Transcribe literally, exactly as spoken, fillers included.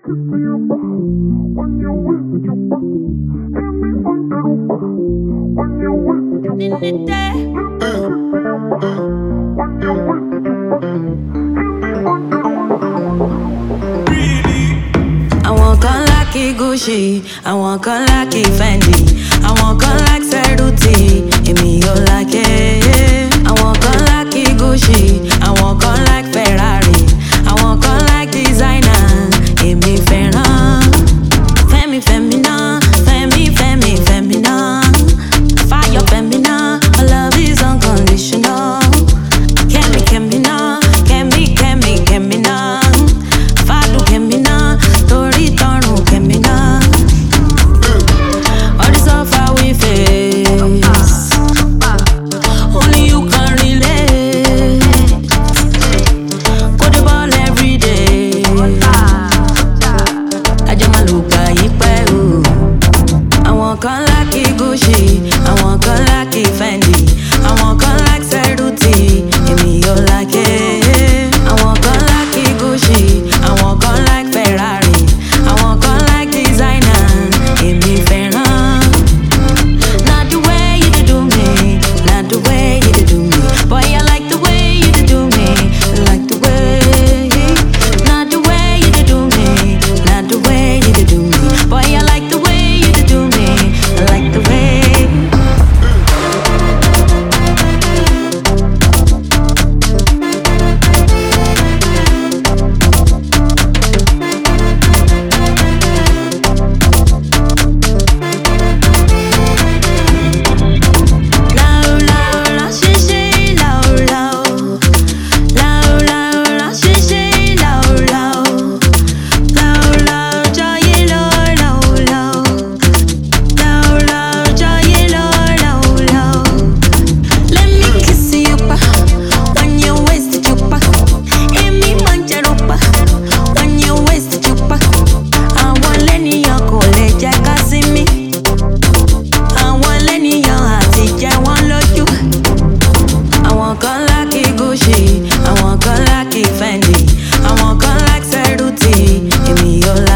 Gucci, I want come like Fendi, I want come like Cerruti, èmi ò like it. I want come like Gucci, I want come like Ferrari, I want come like designer, èmi fẹ́ràn. Fẹ́mi fẹ́mi náà, Fẹ́mi Fẹ́mi Fẹ́mi náà, fire Fẹ́mi náà, my love is unconditional. Kẹ́mi Kẹ́mi náà, Kẹ́mi Kẹ́mi Kẹ́mi náà, fàdù Kẹ́mi náà, torí tọrùn Kẹ́mi náà. All this suffer we face, only you can relate. Go the ball every day, ajẹ́ máa lò gbà yí pẹ́ o. Àwọn kan like Gucci, àwọn kan like Fendi, àwọn kan like Cerruti, èmi ò like it. Àwọn kan like Gucci, àwọn kan like Ferrari, àwọn kan like designer, èmi fẹ́ràn. Not the way you dey do me, not the way you dey do me. Boy, I like the way you dey do me, I like the way. Not the way you dey do me, not the way you dey do me. Boy, I like the way you dey do me, I like the way. Fendi, I want come like Cerruti, èmi ò